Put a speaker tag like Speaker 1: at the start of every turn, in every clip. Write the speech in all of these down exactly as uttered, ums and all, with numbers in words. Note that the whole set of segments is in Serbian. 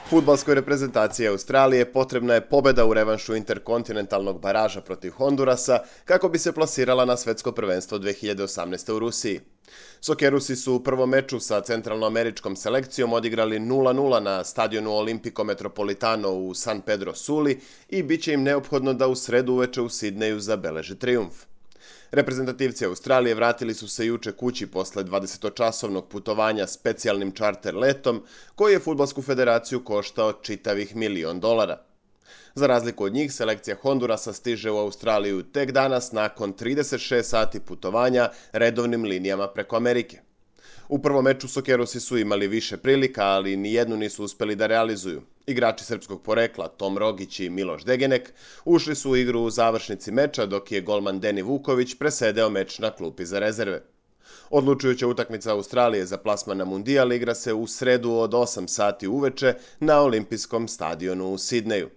Speaker 1: Fudbalskoj reprezentaciji Australije potrebna je pobeda u revanšu interkontinentalnog baraža protiv Hondurasa kako bi se plasirala na svetsko prvenstvo dve hiljade osamnaeste. u Rusiji. Sokerusi su u prvom meču sa centralnoameričkom selekcijom odigrali nula nula na stadionu Olimpico Metropolitano u San Pedro Suli i bit će im neophodno da u sredu uveče u Sidneju zabeleže trijumf. Reprezentativci Australije vratili su se juče kući posle dvadesetočasovnog putovanja specijalnim čarter letom koji je Fudbalsku federaciju koštao čitavih milion dolara. Za razliku od njih, selekcija Hondurasa stiže u Australiju tek danas nakon trideset šest sati putovanja redovnim linijama preko Amerike. U prvom meču Sokerusi su imali više prilika, ali nijednu nisu uspeli da realizuju. Igrači srpskog porekla Tom Rogić i Miloš Degenek ušli su u igru u završnici meča, dok je golman Deni Vuković presedeo meč na klupi za rezerve. Odlučujuća utakmica Australije za plasman na Mundijal igra se u sredu od osam sati uveče na olimpijskom stadionu u Sidneju.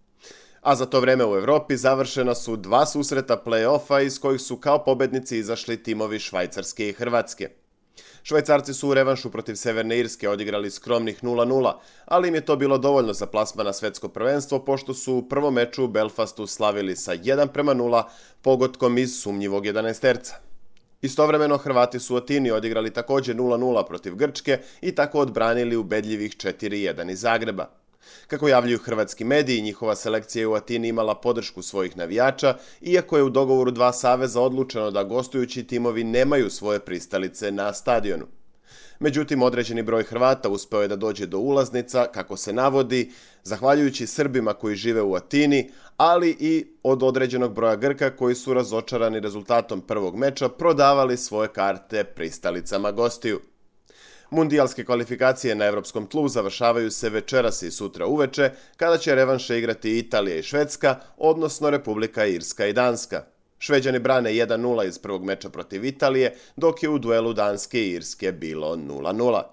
Speaker 1: A za to vreme u Evropi završena su dva susreta play-offa iz kojih su kao pobednici izašli timovi Švajcarske i Hrvatske. Švajcarci su u revanšu protiv Severne Irske odigrali skromnih nula nula, ali im je to bilo dovoljno za plasman na svetsko prvenstvo, pošto su u prvom meču u Belfastu slavili sa jedan prema nula pogodkom iz sumnjivog jedanaesterca. Istovremeno Hrvati su u Atini odigrali također nula nula protiv Grčke i tako odbranili ubedljivih četiri jedan iz Zagreba. Kako javljaju hrvatski mediji, njihova selekcija je u Atini imala podršku svojih navijača, iako je u dogovoru dva saveza odlučeno da gostujući timovi nemaju svoje pristalice na stadionu. Međutim, određeni broj Hrvata uspeo je da dođe do ulaznica, kako se navodi, zahvaljujući Srbima koji žive u Atini, ali i od određenog broja Grka koji su razočarani rezultatom prvog meča prodavali svoje karte pristalicama gostiju. Mundijalske kvalifikacije na evropskom tlu završavaju se večeras i sutra uveče, kada će revanše igrati Italija i Švedska, odnosno Republika Irska i Danska. Šveđani brane jedan nula iz prvog meča protiv Italije, dok je u duelu Danske i Irske bilo nula nula.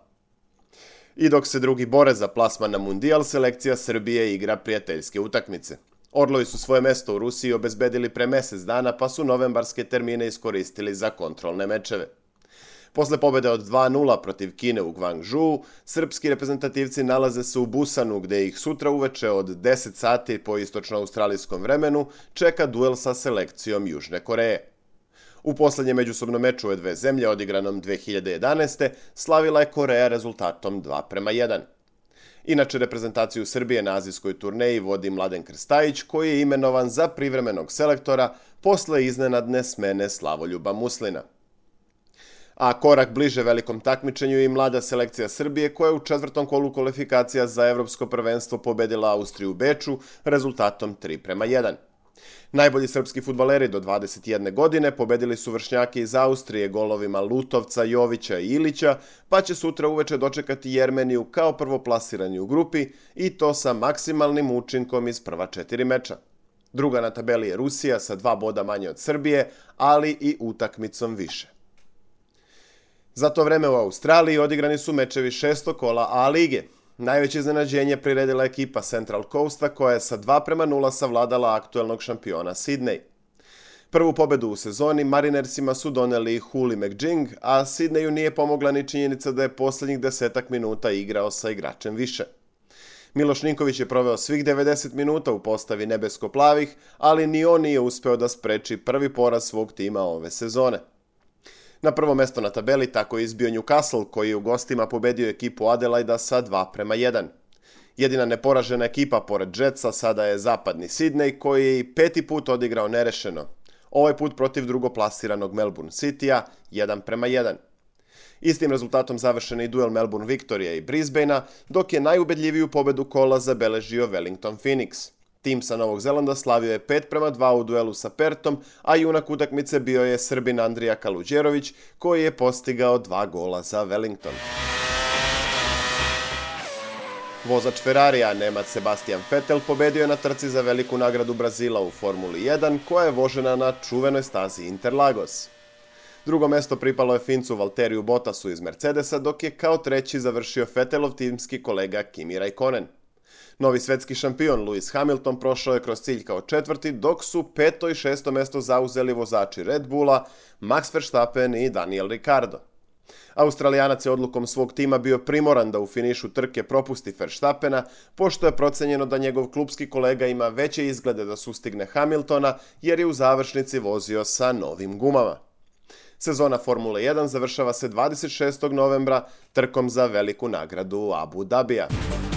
Speaker 1: I dok se drugi bore za plasman na Mundijal, selekcija Srbije igra prijateljske utakmice. Orlovi su svoje mesto u Rusiji obezbedili pre mesec dana, pa su novembarske termine iskoristili za kontrolne mečeve. Posle pobede od dva nula protiv Kine u Gvangžuu, srpski reprezentativci nalaze se u Busanu, gde ih sutra uveče od deset sati po istočno-australijskom vremenu čeka duel sa selekcijom Južne Koreje. U poslednjem međusobnom meču ove dve zemlje, odigranom dve hiljade jedanaeste. slavila je Koreja rezultatom dva prema jedan. Inače, reprezentaciju Srbije na azijskoj turneji vodi Mladen Krstajić, koji je imenovan za privremenog selektora posle iznenadne smene Slavoljuba Muslina. A korak bliže velikom takmičenju je i mlada selekcija Srbije koja je u četvrtom kolu kvalifikacija za evropsko prvenstvo pobedila Austriju u Beču rezultatom tri prema jedan. Najbolji srpski fudbaleri do dvadeset jedne godine pobedili su vršnjake iz Austrije golovima Lutovca, Jovića i Ilića, pa će sutra uveče dočekati Jermeniju kao prvoplasirani u grupi i to sa maksimalnim učinkom iz prva četiri meča. Druga na tabeli je Rusija sa dva boda manje od Srbije, ali i utakmicom više. Za to vreme u Australiji odigrani su mečevi šestog kola A lige. Najveće iznenađenje priredila ekipa Central Coasta koja je sa dva prema nula savladala aktuelnog šampiona Sidney. Prvu pobedu u sezoni Marinersima su doneli Huli McJing, a Sidneyu nije pomogla ni činjenica da je poslednjih desetak minuta igrao sa igračem više. Miloš Ninković je proveo svih devedeset minuta u postavi nebesko-plavih, ali ni on nije uspeo da spreči prvi poraz svog tima ove sezone. Na prvo mesto na tabeli tako je izbio Newcastle, koji je u gostima pobedio ekipu Adelaida sa dva prema jedan. Jedina neporažena ekipa pored Jetsa sada je zapadni Sidney, koji je i peti put odigrao nerešeno. Ovaj put protiv drugoplasiranog Melbourne Citya jedan prema jedan. Istim rezultatom završen je i duel Melbourne Victoria i Brisbanea, dok je najubedljiviju pobedu kola zabeležio Wellington Phoenix. Tim sa Novog Zelanda slavio je pet prema dva u duelu sa Pertom, a junak utakmice bio je Srbin Andrija Kaluđerović, koji je postigao dva gola za Wellington. Vozač Ferrarija, Nemac Sebastian Vettel, pobedio je na trci za veliku nagradu Brazila u Formuli jedan, koja je vožena na čuvenoj stazi Interlagos. Drugo mesto pripalo je Fincu Valteriju Bottasu iz Mercedesa, dok je kao treći završio Vettelov timski kolega Kimi Raikkonen. Novi svetski šampion Lewis Hamilton prošao je kroz cilj kao četvrti, dok su peto i šesto mesto zauzeli vozači Red Bulla, Max Verstappen i Daniel Ricciardo. Australijanac je odlukom svog tima bio primoran da u finišu trke propusti Verstappena, pošto je procenjeno da njegov klupski kolega ima veće izglede da sustigne Hamiltona, jer je u završnici vozio sa novim gumama. Sezona Formule jedan završava se dvadeset šestog novembra trkom za veliku nagradu Abu Dabija.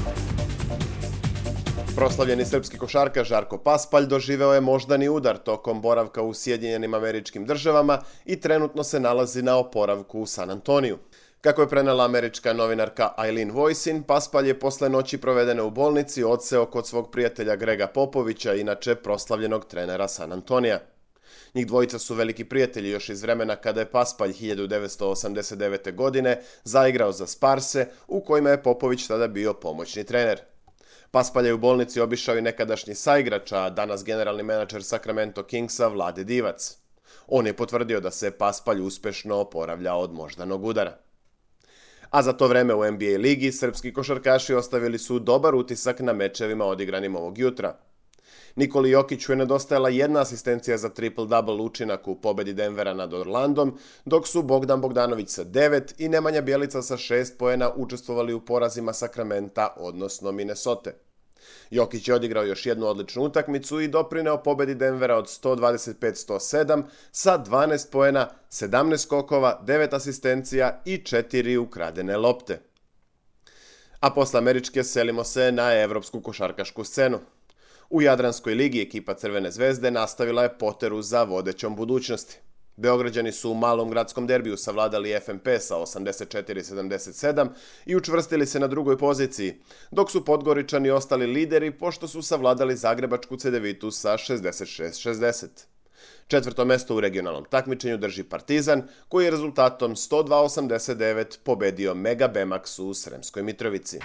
Speaker 1: Proslavljeni srpski košarkaš Žarko Paspalj doživeo je moždani udar tokom boravka u Sjedinjenim Američkim Državama i trenutno se nalazi na oporavku u San Antoniju. Kako je prenela američka novinarka Eileen Voisin, Paspalj je posle noći provedene u bolnici odseo kod svog prijatelja Grega Popovića, inače proslavljenog trenera San Antonija. Njih dvojica su veliki prijatelji još iz vremena kada je Paspalj hiljadu devetsto osamdeset devete. godine zaigrao za Sparse, u kojima je Popović tada bio pomoćni trener. Paspalj je u bolnici obišao i nekadašnji saigrač, a danas generalni menadžer Sacramento Kingsa Vlade Divac. On je potvrdio da se Paspalj uspešno oporavlja od moždanog udara. A za to vreme u N B A ligi srpski košarkaši ostavili su dobar utisak na mečevima odigranim ovog jutra. Nikoli Jokiću je nedostajala jedna asistencija za triple-double učinak u pobedi Denvera nad Orlandom, dok su Bogdan Bogdanović sa devet i Nemanja Bjelica sa šest poena učestvovali u porazima Sakramenta, odnosno Minnesote. Jokić je odigrao još jednu odličnu utakmicu i doprineo pobedi Denvera od sto dvadeset pet sto sedam sa dvanaest poena, sedamnaest skokova, devet asistencija i četiri ukradene lopte. A posle američke selimo se na evropsku košarkašku scenu. U Jadranskoj ligi ekipa Crvene zvezde nastavila je poteru za vodećom budućnosti. Beograđani su u malom gradskom derbiju savladali F M P sa osamdeset četiri sedamdeset sedam i učvrstili se na drugoj poziciji, dok su Podgoričani ostali lideri pošto su savladali Zagrebačku Cedevitu sa šezdeset šest šezdeset. Četvrto mesto u regionalnom takmičenju drži Partizan, koji je rezultatom sto dva osamdeset devet pobedio Mega Bemax u Sremskoj Mitrovici.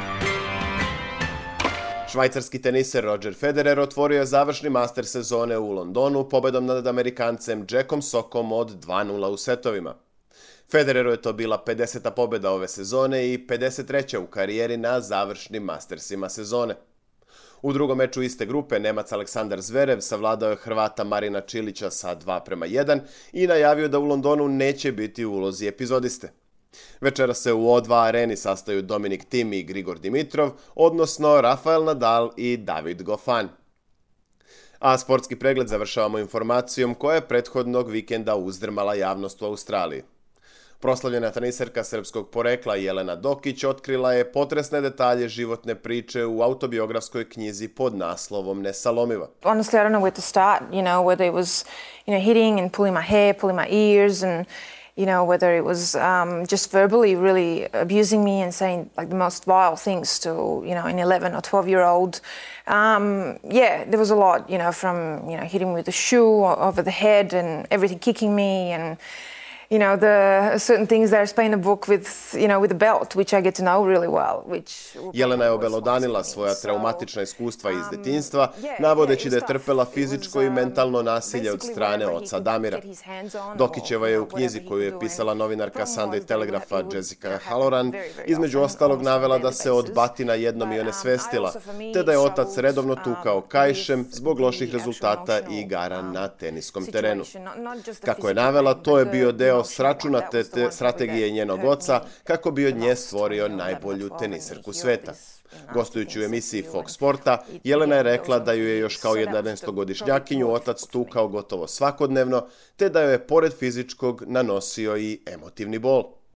Speaker 1: Švajcarski teniser Roger Federer otvorio je završni master sezone u Londonu pobedom nad Amerikancem Jackom Sockom od dva nula u setovima. Federeru je to bila pedeseta pobeda ove sezone i pedeset treća u karijeri na završnim mastersima sezone. U drugom meču iste grupe Nemac Aleksandar Zverev savladao je Hrvata Marina Čilića sa dva prema jedan i najavio da u Londonu neće biti u ulozi epizodiste. Večera se u O dva areni sastaju Dominik Thiem i Grigor Dimitrov, odnosno Rafael Nadal i David Goffin. A sportski pregled završavamo informacijom koja je prethodnog vikenda uzdrmala javnost u Australiji. Proslavljena teniserka srpskog porekla Jelena Dokić otkrila je potresne detalje životne priče u autobiografskoj knjizi pod naslovom Nesalomiva.
Speaker 2: Honestly, I don't know where to start, you know, whether it was, you know, hitting and pulling my hair, pulling my ears and you know, whether it was um, just verbally really abusing me and saying like the most vile things to, you know, an eleven or twelve year old. Um, yeah, there was a lot, you know, from, you know, hitting me with a shoe over the head and everything kicking me and, you know, the certain things that I explain in the book with, you know, with the belt, which I get to know really well. Which
Speaker 1: Jelena je obelodanila svoja traumatična iskustva iz detinjstva, navodeći da je trpela fizičko i mentalno nasilje od strane oca Damira. Dokićeva je u knjizi koju je pisala novinarka Sunday Telegrapha Jessica Halloran između ostalog navela da se od batina jednom i onesvestila, te da je otac redovno tukao kaišem zbog loših rezultata i igara na teniskom terenu. Kako je navela, to je bio deo sračunate strategije njenog oca kako bi od nje stvorio najbolju teniserku sveta. Gostujući u emisiji Fox Sporta, Jelena je rekla da ju je još kao jedanaestogodišnjakinju otac tukao gotovo svakodnevno, te da joj je pored fizičkog nanosio i emotivni bol.